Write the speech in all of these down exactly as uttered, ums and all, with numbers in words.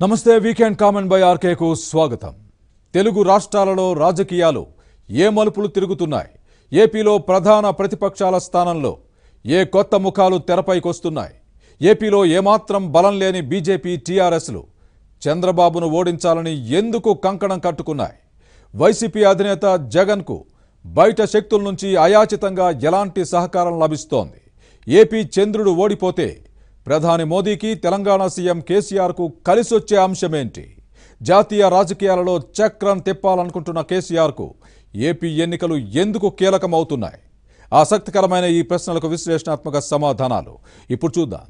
నమస్తే weekend comment by ఆర్కేకు స్వాగతం. తెలుగు రాష్ట్రాలలో రాజకీయాలు ఏ మలుపులు తిరుగుతున్నాయి? ఏపీలో ప్రధాన ప్రతిపక్షాల స్థానంలో ఏ కొత్త ముఖాలు తెరపైకొస్తున్నాయి? ఏపీలో ఏమాత్రం బలం లేని బీజేపీ టీఆర్ఎస్లు చంద్రబాబును ఓడించాలని ఎందుకు కంకణం కట్టుకున్నాయి? వైసీపీ అధినేత జగన్కు బయట శక్తుల నుంచి అయాచితంగా ఎలాంటి సహకారం లభిస్తోంది? ఏపీ చంద్రుడు ఓడిపోతే ప్రధాని మోదీకి తెలంగాణ సీఎం కేసీఆర్కు కలిసొచ్చే అంశమేంటి? జాతీయ రాజకీయాలలో చక్రం తిప్పాలనుకుంటున్న కేసీఆర్కు ఏపీ ఎన్నికలు ఎందుకు కీలకమవుతున్నాయి? ఆసక్తికరమైన ఈ ప్రశ్నలకు విశ్లేషణాత్మక సమాధానాలు ఇప్పుడు చూద్దాం.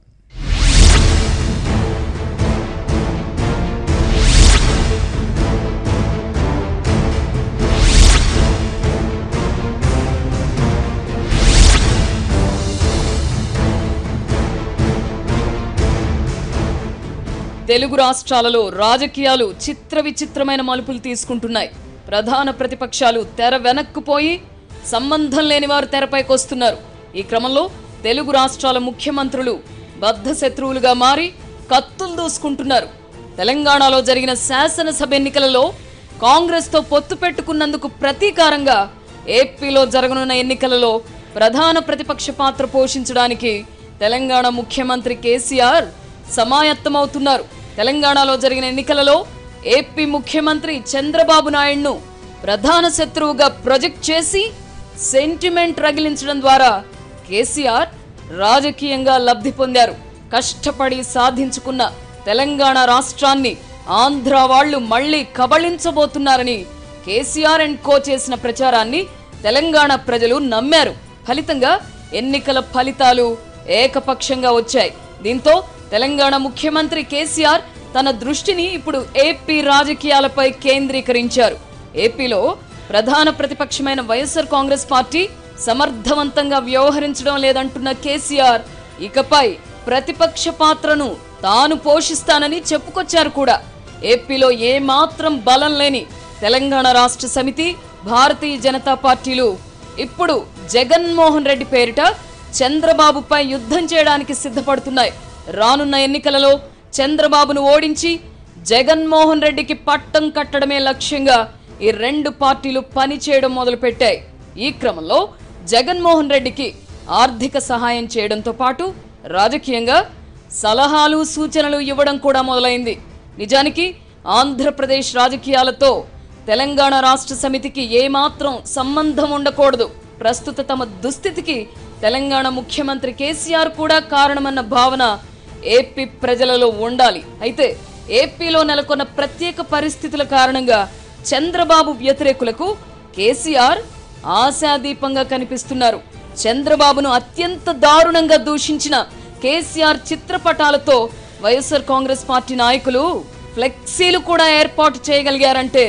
తెలుగు రాష్ట్రాలలో రాజకీయాలు చిత్ర విచిత్రమైన మలుపులు తీసుకుంటున్నాయి. ప్రధాన ప్రతిపక్షాలు తెర వెనక్కుపోయి సంబంధం లేని వారు తెరపైకి వస్తున్నారు. ఈ క్రమంలో తెలుగు రాష్ట్రాల ముఖ్యమంత్రులు బద్ధ శత్రువులుగా మారి కత్తులు దూసుకుంటున్నారు. తెలంగాణలో జరిగిన శాసనసభ ఎన్నికలలో కాంగ్రెస్తో పొత్తు పెట్టుకున్నందుకు ప్రతీకారంగా ఏపీలో జరగనున్న ఎన్నికలలో ప్రధాన ప్రతిపక్ష పాత్ర పోషించడానికి తెలంగాణ ముఖ్యమంత్రి కేసీఆర్ సమాయత్తమవుతున్నారు. తెలంగాణలో జరిగిన ఎన్నికలలో ఏపీ ముఖ్యమంత్రి చంద్రబాబు నాయుడును ప్రధాన శత్రువుగా ప్రొజెక్ట్ చేసి సెంటిమెంట్ రగిలించడం ద్వారా కేసీఆర్ రాజకీయంగా లబ్ధి పొందారు. కష్టపడి సాధించుకున్న తెలంగాణ రాష్ట్రాన్ని ఆంధ్ర వాళ్లు మళ్లీ కబళించబోతున్నారని కేసీఆర్ అండ్ కో చేసిన ప్రచారాన్ని తెలంగాణ ప్రజలు నమ్మారు. ఫలితంగా ఎన్నికల ఫలితాలు ఏకపక్షంగా వచ్చాయి. దీంతో తెలంగాణ ముఖ్యమంత్రి కేసీఆర్ తన దృష్టిని ఇప్పుడు ఏపీ రాజకీయాలపై కేంద్రీకరించారు. ఏపీలో ప్రధాన ప్రతిపక్షమైన వైఎస్ఆర్ కాంగ్రెస్ పార్టీ సమర్థవంతంగా వ్యవహరించడం లేదంటున్న కేసీఆర్ ఇకపై ప్రతిపక్ష పాత్రను తాను పోషిస్తానని చెప్పుకొచ్చారు కూడా. ఏపీలో ఏమాత్రం బలం లేని తెలంగాణ రాష్ట్ర సమితి, భారతీయ జనతా పార్టీలు ఇప్పుడు జగన్మోహన్ రెడ్డి పేరిట చంద్రబాబుపై యుద్ధం చేయడానికి సిద్ధపడుతున్నాయి. రానున్న ఎన్నికలలో చంద్రబాబును ఓడించి జగన్మోహన్ రెడ్డికి పట్టం కట్టడమే లక్ష్యంగా ఈ రెండు పార్టీలు పనిచేయడం మొదలుపెట్టాయి. ఈ క్రమంలో జగన్మోహన్ రెడ్డికి ఆర్థిక సహాయం చేయడంతో పాటు రాజకీయంగా సలహాలు, సూచనలు ఇవ్వడం కూడా మొదలైంది. నిజానికి ఆంధ్రప్రదేశ్ రాజకీయాలతో తెలంగాణ రాష్ట్ర సమితికి ఏమాత్రం సంబంధం ఉండకూడదు. ప్రస్తుత తమ దుస్థితికి తెలంగాణ ముఖ్యమంత్రి కేసీఆర్ కూడా కారణమన్న భావన ఏపీ ప్రజలలో ఉండాలి. అయితే ఏపీలో నెలకొన్న ప్రత్యేక పరిస్థితుల కారణంగా చంద్రబాబు వ్యతిరేకులకు కేసీఆర్ ఆశాదీపంగా కనిపిస్తున్నారు. చంద్రబాబును అత్యంత దారుణంగా దూషించిన కేసీఆర్ చిత్రపటాలతో వైఎస్ఆర్ కాంగ్రెస్ పార్టీ నాయకులు ఫ్లెక్సీలు కూడా ఏర్పాటు చేయగలిగారంటే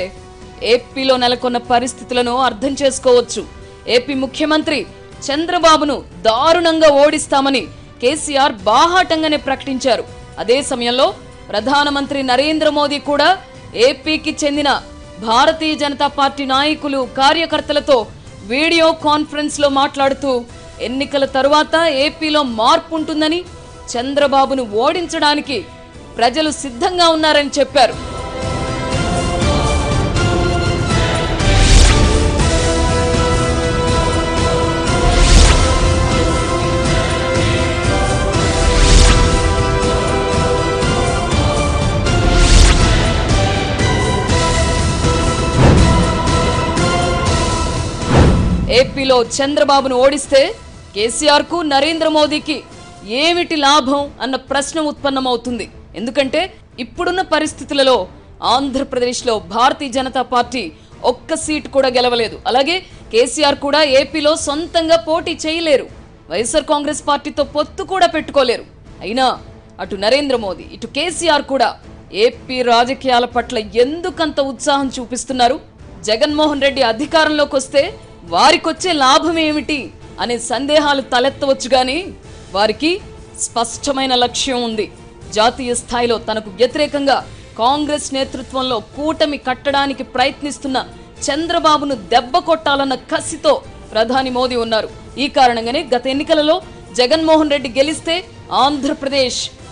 ఏపీలో నెలకొన్న పరిస్థితులను అర్థం చేసుకోవచ్చు. ఏపీ ముఖ్యమంత్రి చంద్రబాబును దారుణంగా ఓడిస్తామని కేసీఆర్ బాహాటంగానే ప్రకటించారు. అదే సమయంలో ప్రధానమంత్రి నరేంద్ర మోదీ కూడా ఏపీకి చెందిన భారతీయ జనతా పార్టీ నాయకులు, కార్యకర్తలతో వీడియో కాన్ఫరెన్స్ లో మాట్లాడుతూ ఎన్నికల తరువాత ఏపీలో మార్పు ఉంటుందని, చంద్రబాబును ఓడించడానికి ప్రజలు సిద్ధంగా ఉన్నారని చెప్పారు. ఏపీలో చంద్రబాబును ఓడిస్తే కేసీఆర్ కు, నరేంద్ర మోదీకి ఏమిటి లాభం అన్న ప్రశ్న ఉత్పన్నమవుతుంది. ఎందుకంటే ఇప్పుడున్న పరిస్థితులలో ఆంధ్రప్రదేశ్లో భారతీయ జనతా పార్టీ ఒక్క సీటు కూడా గెలవలేదు. అలాగే కేసీఆర్ కూడా ఏపీలో సొంతంగా పోటీ చేయలేరు. వైఎస్ఆర్ కాంగ్రెస్ పార్టీతో పొత్తు కూడా పెట్టుకోలేరు. అయినా అటు నరేంద్ర మోదీ, ఇటు కేసీఆర్ కూడా ఏపీ రాజకీయాల పట్ల ఎందుకంత ఉత్సాహం చూపిస్తున్నారు? జగన్మోహన్ రెడ్డి అధికారంలోకి వస్తే వారికొచ్చే లాభం ఏమిటి అనే సందేహాలు తలెత్తవచ్చు. గాని వారికి స్పష్టమైన లక్ష్యం ఉంది. జాతీయ స్థాయిలో తనకు వ్యతిరేకంగా కాంగ్రెస్ నేతృత్వంలో కూటమి కట్టడానికి ప్రయత్నిస్తున్న చంద్రబాబును దెబ్బ కొట్టాలన్న కసితో ప్రధాని మోదీ ఉన్నారు. ఈ కారణంగానే గత ఎన్నికలలో జగన్మోహన్ రెడ్డి గెలిస్తే ఆంధ్రప్రదేశ్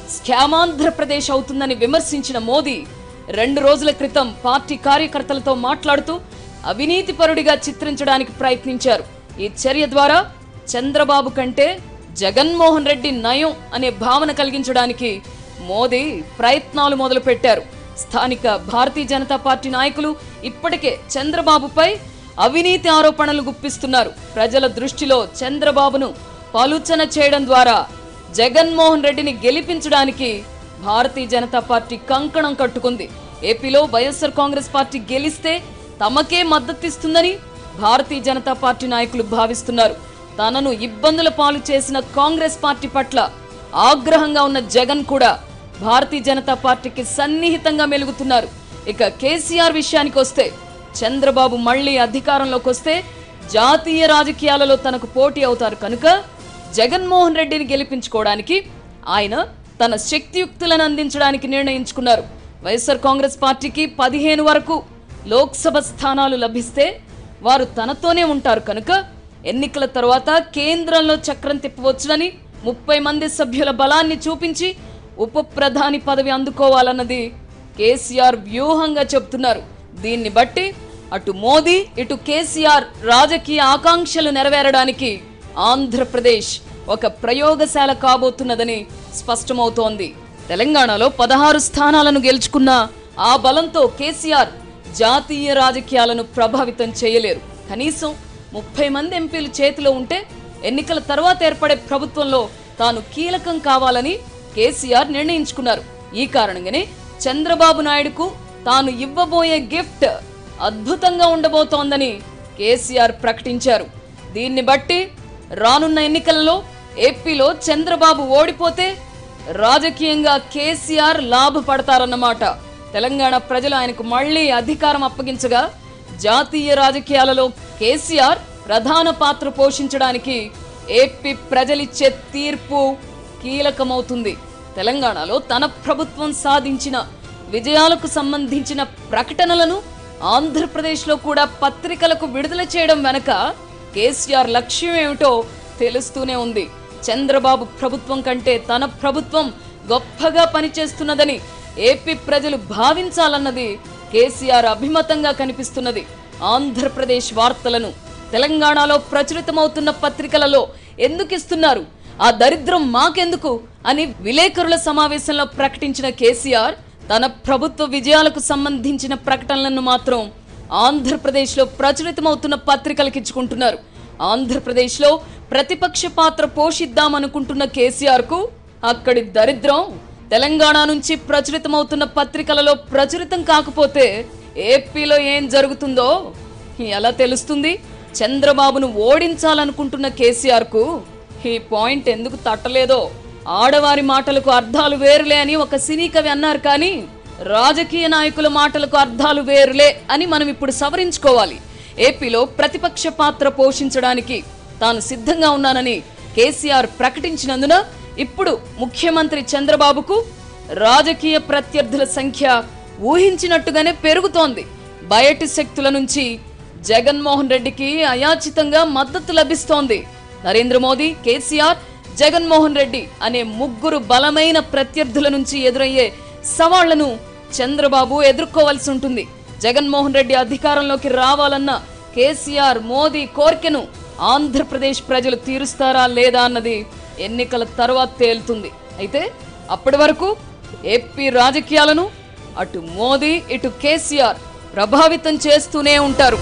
స్కామాంధ్రప్రదేశ్ అవుతుందని విమర్శించిన మోదీ రెండు రోజుల క్రితం పార్టీ కార్యకర్తలతో మాట్లాడుతూ అవినీతి పరుడిగా చిత్రించడానికి ప్రయత్నించారు. ఈ చర్య ద్వారా చంద్రబాబు కంటే జగన్మోహన్ రెడ్డి నయం అనే భావన కలిగించడానికి మోదీ ప్రయత్నాలు మొదలుపెట్టారు. స్థానిక భారతీయ జనతా పార్టీ నాయకులు ఇప్పటికే చంద్రబాబుపై అవినీతి ఆరోపణలు గుప్పిస్తున్నారు. ప్రజల దృష్టిలో చంద్రబాబును పలుచన చేయడం ద్వారా జగన్మోహన్ రెడ్డిని గెలిపించడానికి భారతీయ జనతా పార్టీ కంకణం కట్టుకుంది. ఏపీలో వైఎస్ఆర్ కాంగ్రెస్ పార్టీ గెలిస్తే తమకే మద్దతిస్తుందని భారతీయ జనతా పార్టీ నాయకులు భావిస్తున్నారు. తనను ఇబ్బందుల పాలు చేసిన కాంగ్రెస్ పార్టీ పట్ల ఆగ్రహంగా ఉన్న జగన్ కూడా భారతీయ జనతా పార్టీకి సన్నిహితంగా మెలుగుతున్నారు. ఇక కేసీఆర్ విషయానికి వస్తే చంద్రబాబు మళ్లీ అధికారంలోకి వస్తే జాతీయ రాజకీయాలలో తనకు పోటీ అవుతారు కనుక జగన్మోహన్ రెడ్డిని గెలిపించుకోవడానికి ఆయన తన శక్తియుక్తులను అందించడానికి నిర్ణయించుకున్నారు. వైఎస్ఆర్ కాంగ్రెస్ పార్టీకి పదిహేను వరకు లోక్సభ స్థానాలు లభిస్తే వారు తనతోనే ఉంటారు కనుక ఎన్నికల తర్వాత కేంద్రంలో చక్రం తిప్పవచ్చునని ముప్పై మంది సభ్యుల బలాన్ని చూపించి ఉప ప్రధాని పదవి అందుకోవాలన్నది కేసీఆర్ వ్యూహంగా చెబుతున్నారు. దీన్ని బట్టి అటు మోదీ ఇటు కేసీఆర్ రాజకీయ ఆకాంక్షలు నెరవేరడానికి ఆంధ్రప్రదేశ్ ఒక ప్రయోగశాల కాబోతున్నదని స్పష్టమవుతోంది. తెలంగాణలో పదహారు స్థానాలను గెలుచుకున్న ఆ బలంతో కేసీఆర్ జాతీయ రాజకీయాలను ప్రభావితం చేయలేరు. కనీసం ముప్పై మంది ఎంపీలు చేతిలో ఉంటే ఎన్నికల తర్వాత ఏర్పడే ప్రభుత్వంలో తాను కీలకం కావాలని కేసీఆర్ నిర్ణయించుకున్నారు. ఈ కారణంగానే చంద్రబాబు నాయుడుకు తాను ఇవ్వబోయే గిఫ్ట్ అద్భుతంగా ఉండబోతోందని కేసీఆర్ ప్రకటించారు. దీన్ని బట్టి రానున్న ఎన్నికలలో ఏపీలో చంద్రబాబు ఓడిపోతే రాజకీయంగా కేసీఆర్ లాభపడతారన్నమాట. తెలంగాణ ప్రజలు ఆయనకు మళ్లీ అధికారం అప్పగించగా జాతీయ రాజకీయాలలో కేసీఆర్ ప్రధాన పాత్ర పోషించడానికి ఏపీ ప్రజలిచ్చే తీర్పు కీలకమవుతుంది. తెలంగాణలో తన ప్రభుత్వం సాధించిన విజయాలకు సంబంధించిన ప్రకటనలను ఆంధ్రప్రదేశ్లో కూడా పత్రికలకు విడుదల చేయడం వెనక కేసీఆర్ లక్ష్యం ఏమిటో తెలుస్తూనే ఉంది. చంద్రబాబు ప్రభుత్వం కంటే తన ప్రభుత్వం గొప్పగా పనిచేస్తున్నదని ఏపీ ప్రజలు భావించాలన్నది కేసీఆర్ అభిమతంగా కనిపిస్తున్నది. ఆంధ్రప్రదేశ్ వార్తలను తెలంగాణలో ప్రచురితమవుతున్న పత్రికలలో ఎందుకు ఇస్తున్నారు, ఆ దరిద్రం మాకెందుకు అని విలేకరుల సమావేశంలో ప్రకటించిన కేసీఆర్ తన ప్రభుత్వ విజయాలకు సంబంధించిన ప్రకటనలను మాత్రం ఆంధ్రప్రదేశ్లో ప్రచురితమవుతున్న పత్రికలకు ఇచ్చుకుంటున్నారు. ఆంధ్రప్రదేశ్లో ప్రతిపక్ష పాత్ర పోషిద్దామనుకుంటున్న కేసీఆర్ కు అక్కడి దరిద్రం తెలంగాణ నుంచి ప్రచురితమవుతున్న పత్రికలలో ప్రచురితం కాకపోతే ఏపీలో ఏం జరుగుతుందో ఎలా తెలుస్తుంది? చంద్రబాబును ఓడించాలనుకుంటున్న కేసీఆర్ కు ఈ పాయింట్ ఎందుకు తట్టలేదో. ఆడవారి మాటలకు అర్థాలు వేరులే అని ఒక సినీ కవి అన్నారు, కానీ రాజకీయ నాయకుల మాటలకు అర్థాలు వేరులే అని మనం ఇప్పుడు సవరించుకోవాలి. ఏపీలో ప్రతిపక్ష పాత్ర పోషించడానికి తాను సిద్ధంగా ఉన్నానని కేసీఆర్ ప్రకటించినందున ఇప్పుడు ముఖ్యమంత్రి చంద్రబాబుకు రాజకీయ ప్రత్యర్థుల సంఖ్య ఊహించినట్టుగానే పెరుగుతోంది. బయటి శక్తుల నుంచి జగన్మోహన్ రెడ్డికి అయాచితంగా మద్దతు లభిస్తోంది. నరేంద్ర మోదీ, కేసీఆర్, జగన్మోహన్ రెడ్డి అనే ముగ్గురు బలమైన ప్రత్యర్థుల నుంచి ఎదురయ్యే సవాళ్లను చంద్రబాబు ఎదుర్కోవాల్సి ఉంటుంది. జగన్మోహన్ రెడ్డి అధికారంలోకి రావాలన్న కేసీఆర్, మోదీ కోరికను ఆంధ్రప్రదేశ్ ప్రజలు తీరుస్తారా లేదా అన్నది ఎన్నికల తర్వాత తేలుతుంది. అయితే అప్పటి వరకు ఏపీ రాజకీయాలను అటు మోదీ ఇటు కేసీఆర్ ప్రభావితం చేస్తూనే ఉంటారు.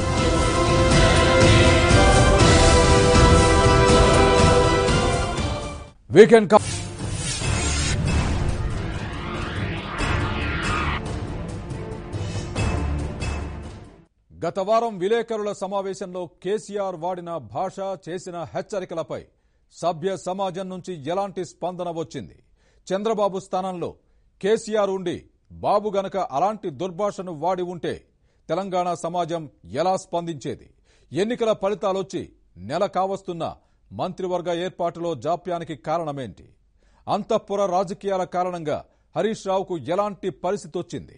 వీకెండ్ గత వారం విలేకరుల సమావేశంలో కేసీఆర్ వాడిన భాష, చేసిన హెచ్చరికలపై సభ్య సమాజం నుంచి ఎలాంటి స్పందన వచ్చింది? చంద్రబాబు స్థానంలో కేసీఆర్ ఉండి బాబు గనక అలాంటి దుర్భాషను వాడి ఉంటే తెలంగాణ సమాజం ఎలా స్పందించేది? ఎన్నికల ఫలితాలొచ్చి నెల కావస్తున్న మంత్రివర్గ ఏర్పాటులో జాప్యానికి కారణమేంటి? అంతఃపుర రాజకీయాల కారణంగా హరీష్ రావుకు ఎలాంటి పరిస్థితి వచ్చింది?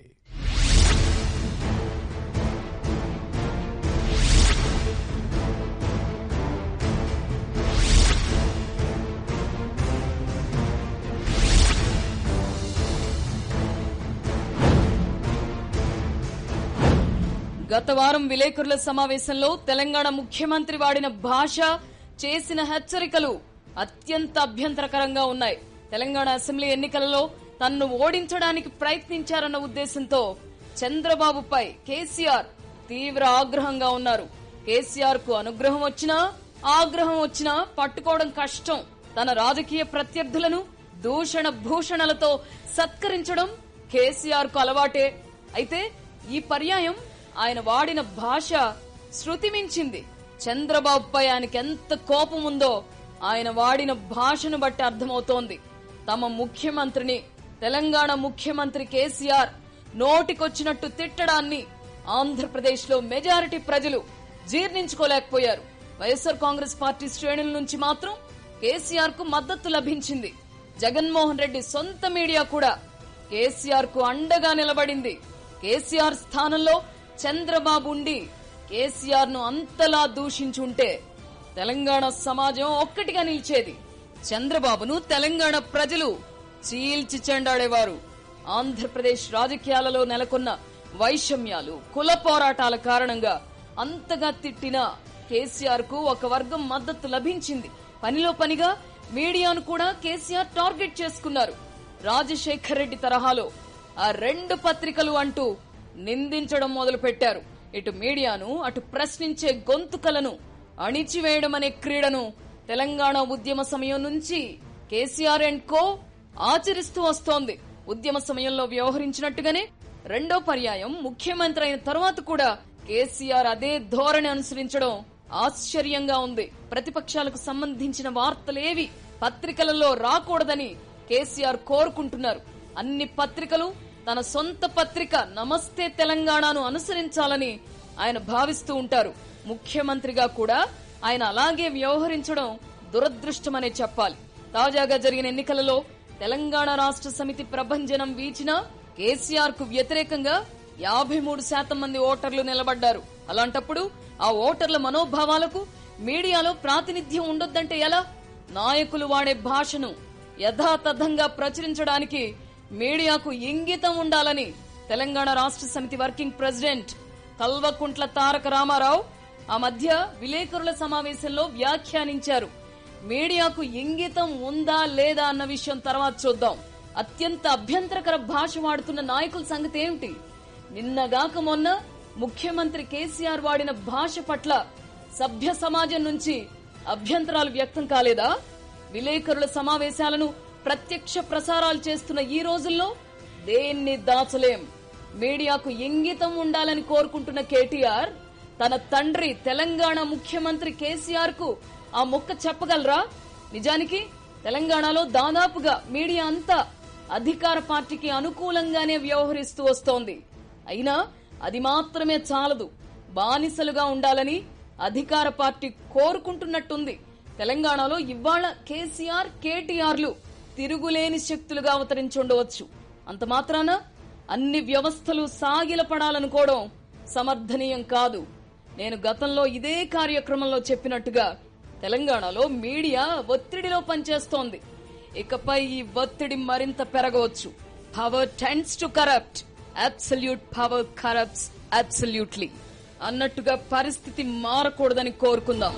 గత వారం విలేకరుల సమావేశంలో తెలంగాణ ముఖ్యమంత్రి వాడిన భాష, చేసిన హెచ్చరికలు అత్యంత అభ్యంతరకరంగా ఉన్నాయి. తెలంగాణ అసెంబ్లీ ఎన్నికలలో తన్ను ఓడించడానికి ప్రయత్నించారన్న ఉద్దేశంతో చంద్రబాబుపై కేసీఆర్ తీవ్ర ఆగ్రహంగా ఉన్నారు. కేసీఆర్ కు అనుగ్రహం వచ్చినా ఆగ్రహం వచ్చినా పట్టుకోవడం కష్టం. తన రాజకీయ ప్రత్యర్థులను దూషణ భూషణలతో సత్కరించడం కేసీఆర్ కు అలవాటే. అయితే ఈ పర్యాయం ఆయన వాడిన భాష శృతి మించింది. చంద్రబాబుపై ఆయనకి ఎంత కోపం ఉందో ఆయన వాడిన భాషను బట్టి అర్థమవుతోంది. తమ ముఖ్యమంత్రిని, తెలంగాణ ముఖ్యమంత్రి కేసీఆర్ నోటికొచ్చినట్టు తిట్టడాన్ని ఆంధ్రప్రదేశ్ లో మెజారిటీ ప్రజలు జీర్ణించుకోలేకపోయారు. వైఎస్ఆర్ కాంగ్రెస్ పార్టీ శ్రేణుల నుంచి మాత్రం కేసీఆర్ కు మద్దతు లభించింది. జగన్మోహన్ రెడ్డి సొంత మీడియా కూడా కేసీఆర్ కు అండగా నిలబడింది. కేసీఆర్ స్థానంలో చంద్రబాబు ఉండి కేసీఆర్ ను అంతలా దూషించుంటే తెలంగాణ సమాజం ఒక్కటిగా నిలిచేది. చంద్రబాబును తెలంగాణ ప్రజలు చీల్చి చెండాడేవారు. ఆంధ్రప్రదేశ్ రాజకీయాలలో నెలకొన్న వైషమ్యాలు, కుల పోరాటాల కారణంగా అంతగా తిట్టిన కేసీఆర్ కు ఒక వర్గం మద్దతు లభించింది. పనిలో పనిగా మీడియాను కూడా కేసీఆర్ టార్గెట్ చేసుకున్నారు. రాజశేఖర్ రెడ్డి తరహాలో ఆ రెండు పత్రికలు అంటూ నిందించడం మొదలుపెట్టారు. ఇటు మీడియాను, అటు ప్రశ్నించే గొంతుకలను అణిచివేయడం అనే క్రీడను తెలంగాణ ఉద్యమ సమయం నుంచి కేసీఆర్ అండ్ కో ఆచరిస్తూ వస్తోంది. ఉద్యమ సమయంలో వ్యవహరించినట్టుగానే రెండో పర్యాయం ముఖ్యమంత్రి అయిన తర్వాత కూడా కేసీఆర్ అదే ధోరణి అనుసరించడం ఆశ్చర్యంగా ఉంది. ప్రతిపక్షాలకు సంబంధించిన వార్తలేవి పత్రికలలో రాకూడదని కేసీఆర్ కోరుకుంటున్నారు. అన్ని పత్రికలు తన సొంత పత్రిక నమస్తే తెలంగాణను అనుసరించాలని ఆయన భావిస్తూ ఉంటారు. ముఖ్యమంత్రిగా కూడా ఆయన అలాగే వ్యవహరించడం దురదృష్టమనే చెప్పాలి. తాజాగా జరిగిన ఎన్నికలలో తెలంగాణ రాష్ట్ర సమితి ప్రభంజనం వీచినా కేసీఆర్ కు వ్యతిరేకంగా యాభై మూడు శాతం మంది ఓటర్లు నిలబడ్డారు. అలాంటప్పుడు ఆ ఓటర్ల మనోభావాలకు మీడియాలో ప్రాతినిధ్యం ఉండొద్దంటే ఎలా? నాయకులు వాడే భాషను యథాతథంగా ప్రచురించడానికి మీడియాకు ఇంగితం ఉండాలని తెలంగాణ రాష్ట్ర సమితి వర్కింగ్ ప్రెసిడెంట్ కల్వకుంట్ల తారక రామారావు ఆ మధ్య విలేకరుల సమావేశంలో వ్యాఖ్యానించారు. మీడియాకు ఇంగితం ఉందా లేదా అన్న విషయం తర్వాత చూద్దాం. అత్యంత అభ్యంతరకర భాష వాడుతున్న నాయకుల సంగతి ఏమిటి? నిన్నగాక మొన్న ముఖ్యమంత్రి కేసీఆర్ వాడిన భాష పట్ల సభ్య సమాజం నుంచి అభ్యంతరాలు వ్యక్తం కాలేదా? విలేకరుల సమావేశాలను ప్రత్యక్ష ప్రసారాలు చేస్తున్న ఈ రోజుల్లో దేన్ని దాచలేం. మీడియాకు ఇంగితం ఉండాలని కోరుకుంటున్న కేటీఆర్ తన తండ్రి తెలంగాణ ముఖ్యమంత్రి కేసీఆర్ కు ఆ మొక్క చెప్పగలరా? నిజానికి తెలంగాణలో దాదాపుగా మీడియా అంతా అధికార పార్టీకి అనుకూలంగానే వ్యవహరిస్తూ వస్తోంది. అయినా అది మాత్రమే చాలదు. బానిసలుగా ఉండాలని అధికార పార్టీ కోరుకుంటున్నట్టుంది. తెలంగాణలో ఇవాళ కేసీఆర్, కేటీఆర్లు తిరుగులేని శక్తులుగా అవతరించుండవచ్చు. అంత మాత్రాన అన్ని వ్యవస్థలు సాగిలపడాలనుకోవడం సమర్థనీయం కాదు. నేను గతంలో ఇదే కార్యక్రమంలో చెప్పినట్టుగా తెలంగాణలో మీడియా ఒత్తిడిలో పనిచేస్తోంది. ఇకపై ఈ ఒత్తిడి మరింత పెరగవచ్చు. Power tends to corrupt, absolute power corrupts absolutely అన్నట్టుగా పరిస్థితి మారకూడదని కోరుకుందాం.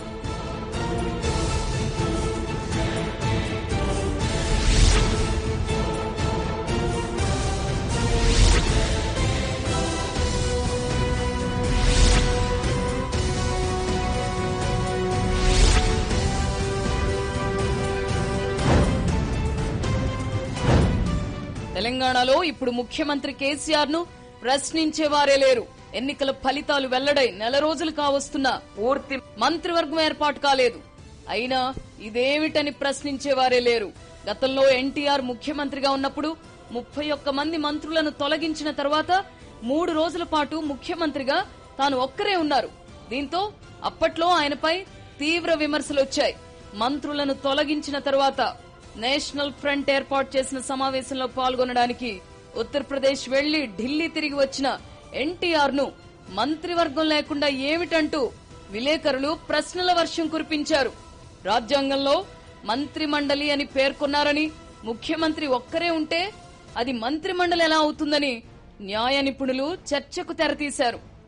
తెలంగాణలో ఇప్పుడు ముఖ్యమంత్రి కేసీఆర్ ను ప్రశ్నించేవారే లేరు. ఎన్నికల ఫలితాలు వెల్లడై నెల రోజులు కావస్తున్నా పూర్తి మంత్రివర్గం ఏర్పాటు కాలేదు. అయినా ఇదేమిటని ప్రశ్నించేవారే లేరు. గతంలో ఎన్టీఆర్ ముఖ్యమంత్రిగా ఉన్నప్పుడు ముప్పై ఒక్క మంది మంత్రులను తొలగించిన తర్వాత మూడు రోజుల పాటు ముఖ్యమంత్రిగా తాను ఒక్కరే ఉన్నారు. దీంతో అప్పట్లో ఆయనపై తీవ్ర విమర్శలొచ్చాయి. మంత్రులను తొలగించిన తర్వాత నేషనల్ ఫ్రంట్ ఏర్పాటు చేసిన సమావేశంలో పాల్గొనడానికి ఉత్తరప్రదేశ్ వెళ్లి ఢిల్లీ తిరిగి వచ్చిన ఎన్టీఆర్ ను మంత్రివర్గం లేకుండా ఏమిటంటూ విలేకరులు ప్రశ్నల వర్షం కురిపించారు. రాజ్యాంగంలో మంత్రి మండలి అని పేర్కొన్నారని, ముఖ్యమంత్రి ఒక్కరే ఉంటే అది మంత్రి మండలి ఎలా అవుతుందని న్యాయ నిపుణులు చర్చకు తెరతీశారు.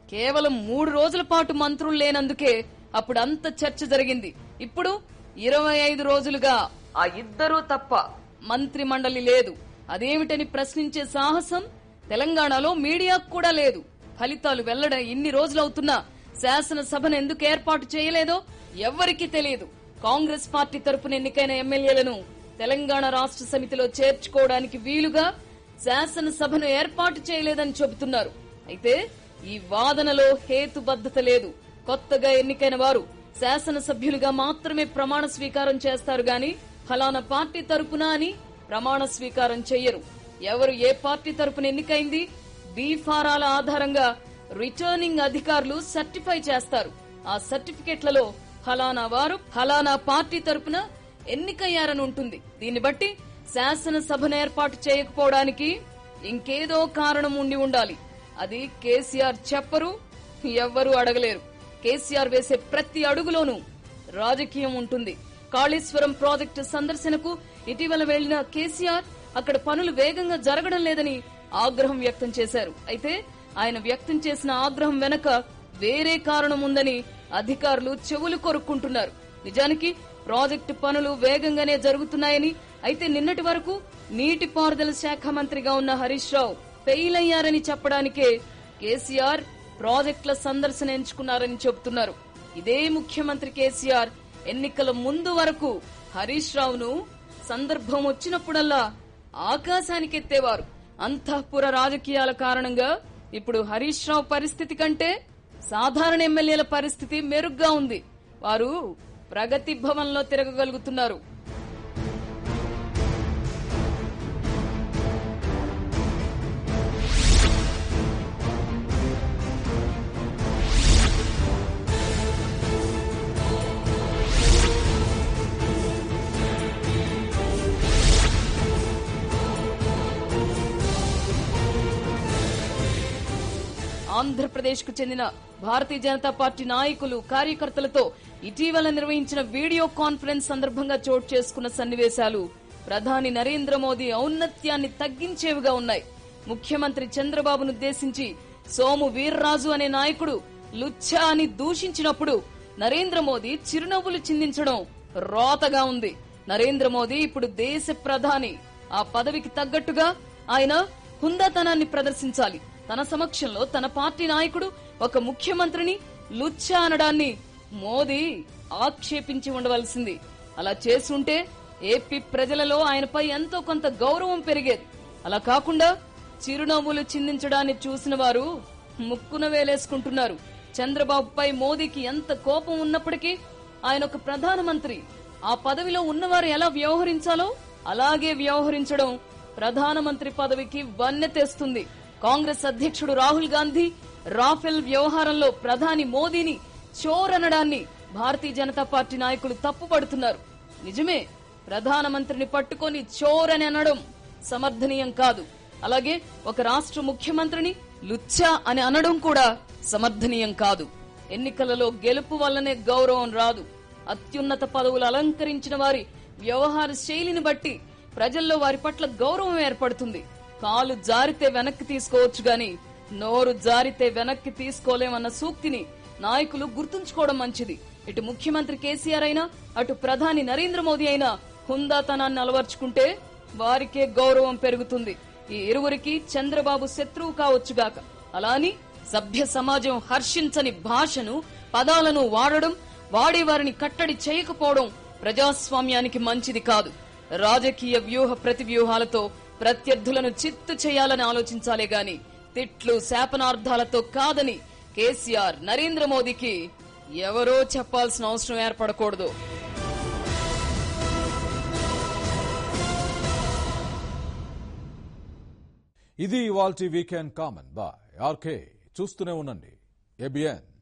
కేవలం మూడు రోజుల పాటు మంత్రులు లేనందుకే అప్పుడు అంత చర్చ జరిగింది. ఇప్పుడు ఇరవై ఐదు రోజులుగా ఆ ఇద్దరూ తప్ప మంత్రి మండలి లేదు. అదేమిటని ప్రశ్నించే సాహసం తెలంగాణలో మీడియాకు కూడా లేదు. ఫలితాలు వెల్లడ ఇన్ని రోజులవుతున్నా శాసనసభను ఎందుకు ఏర్పాటు చేయలేదో ఎవ్వరికీ తెలియదు. కాంగ్రెస్ పార్టీ తరపున ఎన్నికైన ఎమ్మెల్యేలను తెలంగాణ రాష్ట్ర సమితిలో చేర్చుకోవడానికి వీలుగా శాసనసభను ఏర్పాటు చేయలేదని చెబుతున్నారు. అయితే ఈ వాదనలో హేతుబద్ధత లేదు. కొత్తగా ఎన్నికైన వారు శాసనసభ్యులుగా మాత్రమే ప్రమాణ స్వీకారం చేస్తారు గాని ఫలానా పార్టీ తరపున అని ప్రమాణ స్వీకారం చెయ్యరు. ఎవరు ఏ పార్టీ తరపున ఎన్నికైంది బీ ఫారాల ఆధారంగా రిటర్నింగ్ అధికారులు సర్టిఫై చేస్తారు. ఆ సర్టిఫికెట్లలో ఫలానా వారు ఫలానా పార్టీ తరపున ఎన్నికయ్యారని ఉంటుంది. దీన్ని బట్టి శాసనసభను ఏర్పాటు చేయకపోవడానికి ఇంకేదో కారణం ఉండి ఉండాలి. అది కేసీఆర్ చెప్పరు, ఎవ్వరూ అడగలేరు. కేసీఆర్ వేసే ప్రతి అడుగులోనూ రాజకీయం ఉంటుంది. కాళేశ్వరం ప్రాజెక్టు సందర్శనకు ఇటీవల వెళ్లిన కేసీఆర్ అక్కడ పనులు వేగంగా జరగడం లేదని ఆగ్రహం వ్యక్తం చేశారు. అయితే ఆయన వ్యక్తం చేసిన ఆగ్రహం వెనక వేరే కారణం ఉందని అధికారులు చెవులు కొరుక్కుంటున్నారు. నిజానికి ప్రాజెక్టు పనులు వేగంగానే జరుగుతున్నాయని, అయితే నిన్నటి వరకు నీటిపారుదల శాఖ మంత్రిగా ఉన్న హరీష్ రావు ఫెయిల్ అయ్యారని చెప్పడానికే కేసీఆర్ ప్రాజెక్టుల సందర్శన ఎంచుకున్నారని చెబుతున్నారు. ఇదే ముఖ్యమంత్రి కేసీఆర్ ఎన్నికల ముందు వరకు హరీష్ రావును సందర్భం వచ్చినప్పుడల్లా ఆకాశానికెత్తేవారు. అంతఃపుర రాజకీయాల కారణంగా ఇప్పుడు హరీష్ రావు పరిస్థితి కంటే సాధారణ ఎమ్మెల్యేల పరిస్థితి మెరుగ్గా ఉంది. వారు ప్రగతి భవన్లో తిరగగలుగుతున్నారు. ఆంధ్రప్రదేశ్ కు చెందిన భారతీయ జనతా పార్టీ నాయకులు కార్యకర్తలతో ఇటీవల నిర్వహించిన వీడియో కాన్ఫరెన్స్ సందర్భంగా చోటు చేసుకున్న సన్నివేశాలు ప్రధాని నరేంద్ర మోదీ ఔన్నత్యాన్ని తగ్గించేవిగా ఉన్నాయి. ముఖ్యమంత్రి చంద్రబాబును ఉద్దేశించి సోము వీర్రాజు అనే నాయకుడు లుచ్చా అని దూషించినప్పుడు నరేంద్ర మోదీ చిరునవ్వులు చిందించడం రోతగా ఉంది. నరేంద్ర మోదీ ఇప్పుడు దేశ ప్రధాని. ఆ పదవికి తగ్గట్టుగా ఆయన హుందాతనాన్ని ప్రదర్శించాలి. తన సమక్షంలో తన పార్టీ నాయకుడు ఒక ముఖ్యమంత్రిని లుచ్చా అనడాన్ని మోదీ ఆక్షేపించి ఉండవలసింది. అలా చేసుంటే ఏపీ ప్రజలలో ఆయనపై ఎంతో కొంత గౌరవం పెరిగేది. అలా కాకుండా చిరునవ్వులు చిందించడాన్ని చూసిన వారు ముక్కున వేలేసుకుంటున్నారు. చంద్రబాబుపై మోదీకి ఎంత కోపం ఉన్నప్పటికీ ఆయన ఒక ప్రధానమంత్రి. ఆ పదవిలో ఉన్నవారు ఎలా వ్యవహరించాలో అలాగే వ్యవహరించడం ప్రధానమంత్రి పదవికి వన్నె తెస్తుంది. కాంగ్రెస్ అధ్యక్షుడు రాహుల్ గాంధీ రాఫెల్ వ్యవహారంలో ప్రధాని మోదీని చోర్ అనడాన్ని భారతీయ జనతా పార్టీ నాయకులు తప్పుపడుతున్నారు. నిజమే, ప్రధానమంత్రిని పట్టుకొని చోర్ అని అనడం సమర్థనీయం కాదు. అలాగే ఒక రాష్ట్ర ముఖ్యమంత్రిని లుచ్చా అని అనడం కూడా సమర్థనీయం కాదు. ఎన్నికలలో గెలుపు వల్లనే గౌరవం రాదు. అత్యున్నత పదవులు అలంకరించిన వారి వ్యవహార శైలిని బట్టి ప్రజల్లో వారి పట్ల గౌరవం ఏర్పడుతుంది. కాలు జారితే వెనక్కి తీసుకోవచ్చు గాని నోరు జారితే వెనక్కి తీసుకోలేమన్న సూక్తిని నాయకులు గుర్తుంచుకోవడం మంచిది. ఇటు ముఖ్యమంత్రి కేసీఆర్ అయినా అటు ప్రధాని నరేంద్ర మోదీ అయినా హుందాతనాన్ని అలవర్చుకుంటే వారికే గౌరవం పెరుగుతుంది. ఈ ఇరువురికి చంద్రబాబు శత్రువు కావచ్చుగాక. అలాని సభ్య సమాజం హర్షించని భాషను పదాలను వాడడం, వాడేవారిని కట్టడి చేయకపోవడం ప్రజాస్వామ్యానికి మంచిది కాదు. రాజకీయ వ్యూహ ప్రతి వ్యూహాలతో ప్రత్యర్థులను చిత్తు చేయాలని ఆలోచించాలే గాని తిట్లు శాపనార్థాలతో కాదని కేసీఆర్ నరేంద్ర మోదీకి ఎవరో చెప్పాల్సిన అవసరం ఏర్పడకూడదు. ఇది ఇవాల్టి వీకెండ్ కామన్ బాయ్ ఆర్కే. చూస్తూనే ఉండండి ఏబిఎన్.